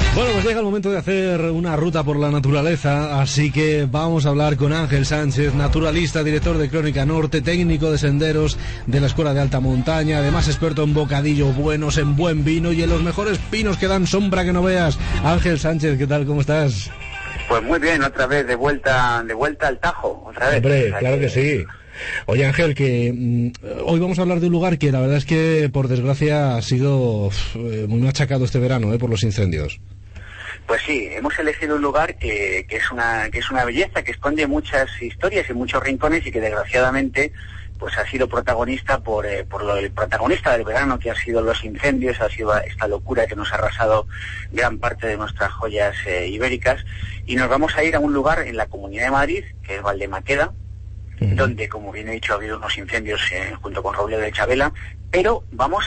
Bueno, pues llega el momento de hacer una ruta por la naturaleza, así que vamos a hablar con Ángel Sánchez, naturalista, director de Crónica Norte, técnico de senderos de la Escuela de Alta Montaña, además experto en bocadillos buenos, en buen vino y en los mejores pinos que dan sombra que no veas. Ángel Sánchez, ¿qué tal? ¿Cómo estás? Pues muy bien, otra vez de vuelta al Tajo, otra vez. Hombre, claro que sí. Oye, Ángel, que hoy vamos a hablar de un lugar que la verdad es que, por desgracia, ha sido muy machacado este verano, por los incendios. Pues sí, hemos elegido un lugar que es una belleza, que esconde muchas historias y muchos rincones y que desgraciadamente pues ha sido protagonista el protagonista del verano, que ha sido los incendios, ha sido esta locura que nos ha arrasado gran parte de nuestras joyas ibéricas, y nos vamos a ir a un lugar en la Comunidad de Madrid, que es Valdemaqueda, donde, como bien he dicho, ha habido unos incendios junto con Robledo de Chabela, pero vamos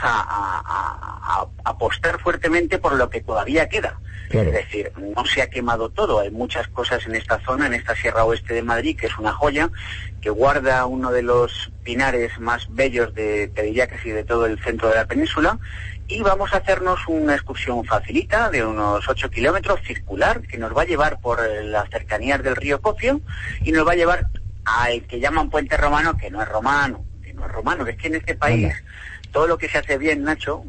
a apostar fuertemente por lo que todavía queda. Claro. Es decir, no se ha quemado todo, hay muchas cosas en esta zona, en esta Sierra Oeste de Madrid, que es una joya, que guarda uno de los pinares más bellos te diría que sí, de todo el centro de la península, y vamos a hacernos una excursión facilita de unos 8 kilómetros circular, que nos va a llevar por las cercanías del río Cofio, y nos va a llevar al que llaman Puente Romano, que no es romano, que es que en este país todo lo que se hace bien, Nacho,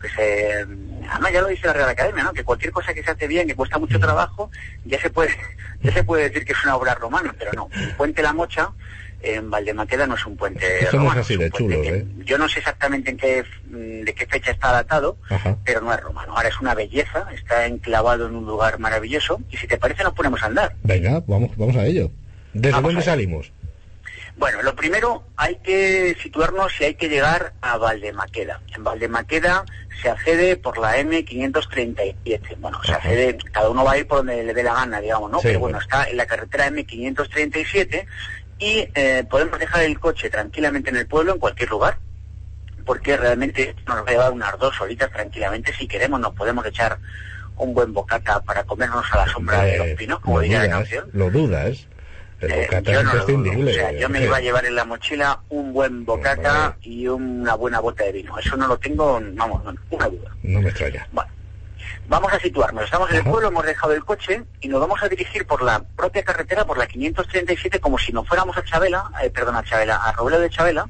además ya lo dice la Real Academia, ¿no? Que cualquier cosa que se hace bien, que cuesta mucho trabajo, ya se puede decir que es una obra romana, pero no. El Puente La Mocha en Valdemaqueda no es un puente romano. No es así de chulo, yo no sé exactamente de qué fecha está datado, pero no es romano. Ahora es una belleza, está enclavado en un lugar maravilloso, y si te parece nos ponemos a andar. Venga, vamos a ello. ¿Desde dónde salimos? Bueno, lo primero, hay que situarnos y hay que llegar a Valdemaqueda. En Valdemaqueda se accede por la M537. Bueno, se accede, cada uno va a ir por donde le dé la gana, digamos, ¿no? Sí, pero bueno, está en la carretera M537 y podemos dejar el coche tranquilamente en el pueblo, en cualquier lugar, porque realmente nos va a llevar unas 2 horitas tranquilamente. Si queremos nos podemos echar un buen bocata para comernos a la sombra de los pinos, como diría la canción. Lo dudas. Yo no lo dudo. O sea, yo me iba a llevar en la mochila un buen bocata y una buena bota de vino. Eso no lo tengo, vamos, una duda. No me extraña. Bueno, vamos a situarnos. Estamos en el pueblo, hemos dejado el coche y nos vamos a dirigir por la propia carretera, por la 537, como si nos fuéramos a a Robledo de Chabela,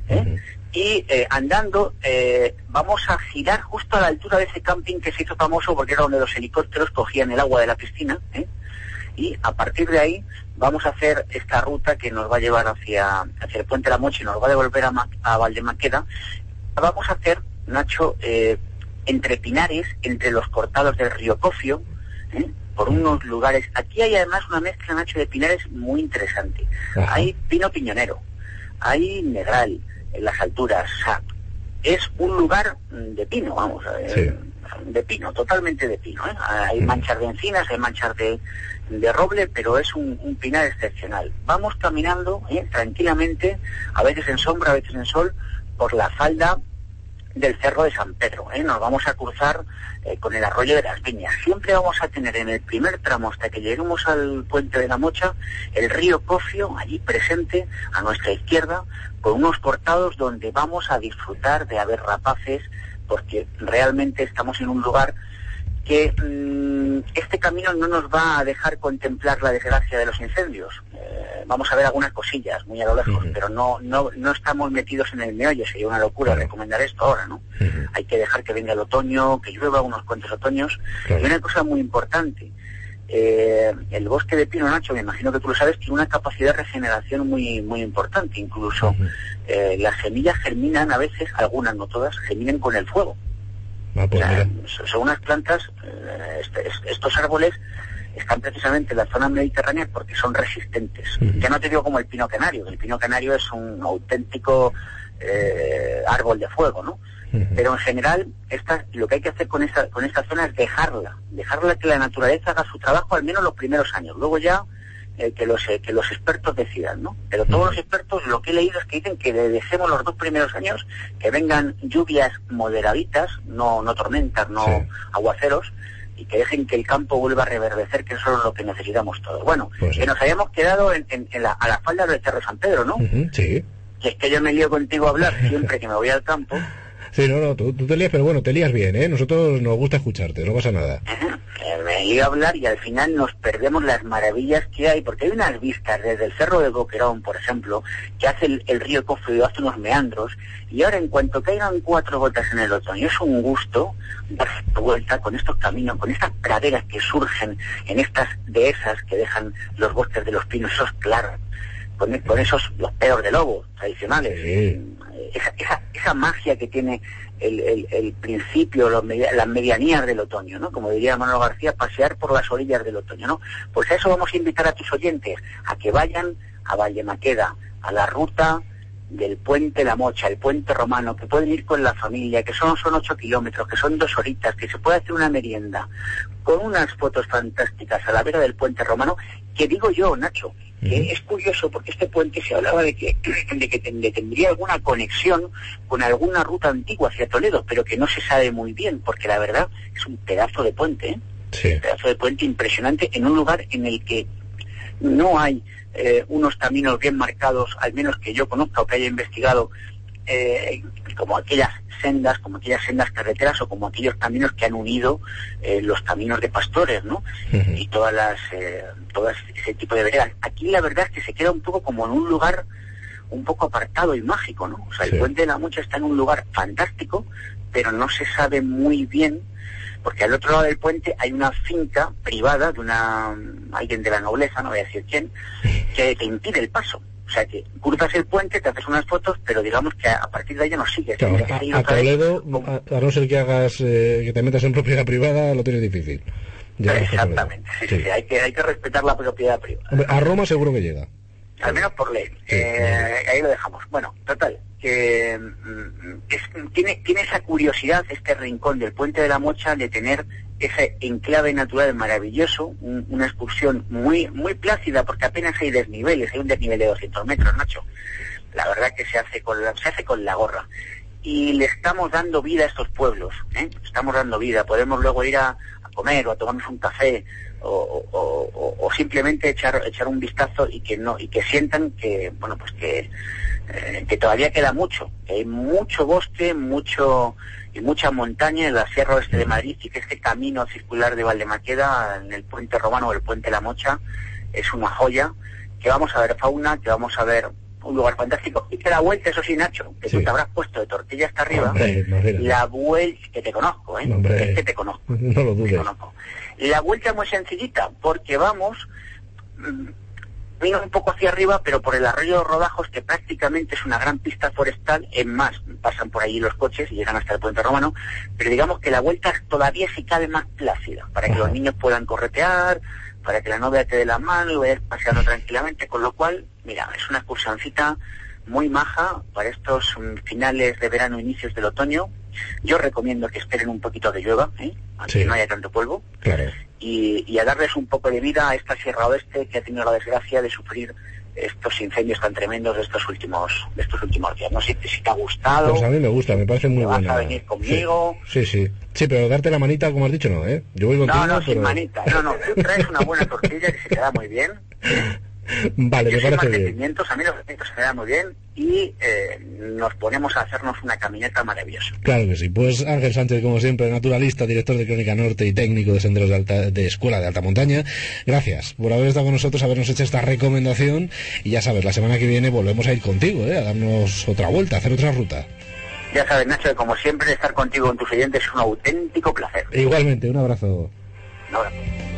y andando vamos a girar justo a la altura de ese camping que se hizo famoso porque era donde los helicópteros cogían el agua de la piscina, y a partir de ahí vamos a hacer esta ruta que nos va a llevar hacia el Puente La Mocha y nos va a devolver a Valdemaqueda. Vamos a hacer, Nacho, entre pinares, entre los cortados del río Cofio, por unos lugares. Aquí hay además una mezcla, Nacho, de pinares muy interesante. Hay pino piñonero, hay negral en las alturas, o sea, es un lugar de pino, vamos, de pino, totalmente de pino, Hay manchas de encinas, hay manchas de roble, pero es un pinar excepcional. Vamos caminando tranquilamente, a veces en sombra, a veces en sol, por la falda del Cerro de San Pedro. Nos vamos a cruzar con el arroyo de las Viñas. Siempre vamos a tener en el primer tramo, hasta que lleguemos al Puente de la Mocha, el río Cofio allí presente a nuestra izquierda, con unos cortados donde vamos a disfrutar de aves rapaces, porque realmente estamos en un lugar que este camino no nos va a dejar contemplar la desgracia de los incendios. Vamos a ver algunas cosillas muy a lo lejos, pero no estamos metidos en el meollo. Sería una locura recomendar esto ahora, ¿no? Hay que dejar que venga el otoño, que llueva unos cuantos otoños. Y una cosa muy importante, el bosque de pino, Nacho, me imagino que tú lo sabes, tiene una capacidad de regeneración muy muy importante. Incluso las semillas germinan a veces, algunas, no todas, germinan con el fuego. Son unas plantas, estos árboles están precisamente en la zona mediterránea porque son resistentes. Ya no te digo como el pino canario, el pino canario es un auténtico árbol de fuego, ¿no? Pero en general, lo que hay que hacer con esta zona es dejarla que la naturaleza haga su trabajo al menos los primeros años. Luego ya que los expertos decidan, ¿no? Pero todos los expertos, lo que he leído es que dicen que dejemos los 2 primeros años, que vengan lluvias moderaditas, no tormentas, no aguaceros, y que dejen que el campo vuelva a reverdecer, que eso es lo que necesitamos todos. Bueno, que nos habíamos quedado a la falda del Cerro San Pedro, ¿no? Sí. Y es que yo me lío contigo a hablar siempre que me voy al campo. Sí, no, tú te lías, pero bueno, te lías bien, ¿eh? Nosotros nos gusta escucharte, no pasa nada. Me iba a hablar y al final nos perdemos las maravillas que hay, porque hay unas vistas desde el Cerro de Boquerón, por ejemplo, que hace el río Cofreo, hace unos meandros, y ahora en cuanto caigan 4 gotas en el otoño, es un gusto darse vuelta con estos caminos, con estas praderas que surgen en estas dehesas que dejan los bosques de los pinos, esos claros, con esos, los pelos de lobo tradicionales. Sí. Esa magia que tiene el principio, las medianías del otoño, ¿no? Como diría Manuel García, pasear por las orillas del otoño, ¿no? Pues a eso vamos a invitar a tus oyentes, a que vayan a Vallemaqueda, a la ruta del Puente La Mocha, el Puente Romano, que pueden ir con la familia, que son 8 kilómetros, que son 2 horitas, que se puede hacer una merienda, con unas fotos fantásticas a la vera del Puente Romano, que digo yo, Nacho, que es curioso porque este puente se hablaba de que tendría alguna conexión con alguna ruta antigua hacia Toledo, pero que no se sabe muy bien, porque la verdad es un pedazo de puente, ¿eh? Sí. Un pedazo de puente impresionante en un lugar en el que no hay unos caminos bien marcados, al menos que yo conozca o que haya investigado, como aquellas sendas carreteras o como aquellos caminos que han unido los caminos de pastores, ¿no? Y todas ese tipo de veredas. Aquí la verdad es que se queda un poco como en un lugar un poco apartado y mágico, ¿no? O sea, el Puente de la Mocha está en un lugar fantástico, pero no se sabe muy bien, porque al otro lado del puente hay una finca privada de alguien de la nobleza, no voy a decir quién, que te impide el paso. O sea, que cruzas el puente, te haces unas fotos, pero digamos que a partir de ahí ya no sigues. Claro, a Toledo, a no ser que hagas, que te metas en propiedad privada, lo tienes difícil. Exactamente, sí, hay que respetar la propiedad privada. Hombre, a Roma seguro que llega. Al menos por ley. Sí. Ahí lo dejamos. Bueno, total, que tiene esa curiosidad, este rincón del Puente de la Mocha, de tener ese enclave natural maravilloso, una excursión muy muy plácida, porque apenas hay desniveles, hay un desnivel de 200 metros, Nacho. La verdad que se hace con la gorra. Y le estamos dando vida a estos pueblos, ¿eh? Estamos dando vida. Podemos luego ir a comer o a tomarnos un café o simplemente echar un vistazo y que sientan que, bueno, pues que todavía queda mucho, que hay mucho bosque, mucha montaña en la Sierra Oeste de Madrid, y que este camino circular de Valdemaqueda en el Puente Romano o el Puente La Mocha es una joya, que vamos a ver fauna, que vamos a ver un lugar fantástico, y que la vuelta, eso sí, Nacho, que tú te habrás puesto de tortilla hasta arriba, la vuelta, que te conozco, es que te conozco, no lo dudes. La vuelta es muy sencillita, porque vamos, vino un poco hacia arriba, pero por el arroyo de Rodajos, que prácticamente es una gran pista forestal, es más, pasan por allí los coches y llegan hasta el Puente Romano, pero digamos que la vuelta es todavía, si cabe, más plácida, para que los niños puedan corretear, para que la novia te dé la mano y vayas paseando tranquilamente, con lo cual, mira, es una excursioncita muy maja para estos finales de verano, inicios del otoño. Yo recomiendo que esperen un poquito de llueva, aunque no haya tanto polvo, claro. Y a darles un poco de vida a esta Sierra Oeste, que ha tenido la desgracia de sufrir estos incendios tan tremendos de estos últimos días. No sé si te ha gustado. Pues a mí me gusta, me parece muy buena. ¿Vas a venir conmigo? Sí, pero darte la manita, como has dicho, no, ¿eh? Yo voy contigo, No, sin manita. No, tú traes una buena tortilla que se te da muy bien. Vale, me parece bien. A mí los pimientos se me dan muy bien y nos ponemos a hacernos una caminata maravillosa. Claro que sí. Pues Ángel Sánchez, como siempre, naturalista, director de Crónica Norte y técnico de senderos de Escuela de Alta Montaña. Gracias por haber estado con nosotros, habernos hecho esta recomendación, y ya sabes, la semana que viene volvemos a ir contigo, a darnos otra vuelta, a hacer otra ruta. Ya sabes, Nacho, que como siempre estar contigo con tus oyentes es un auténtico placer. Igualmente, un abrazo. Un abrazo.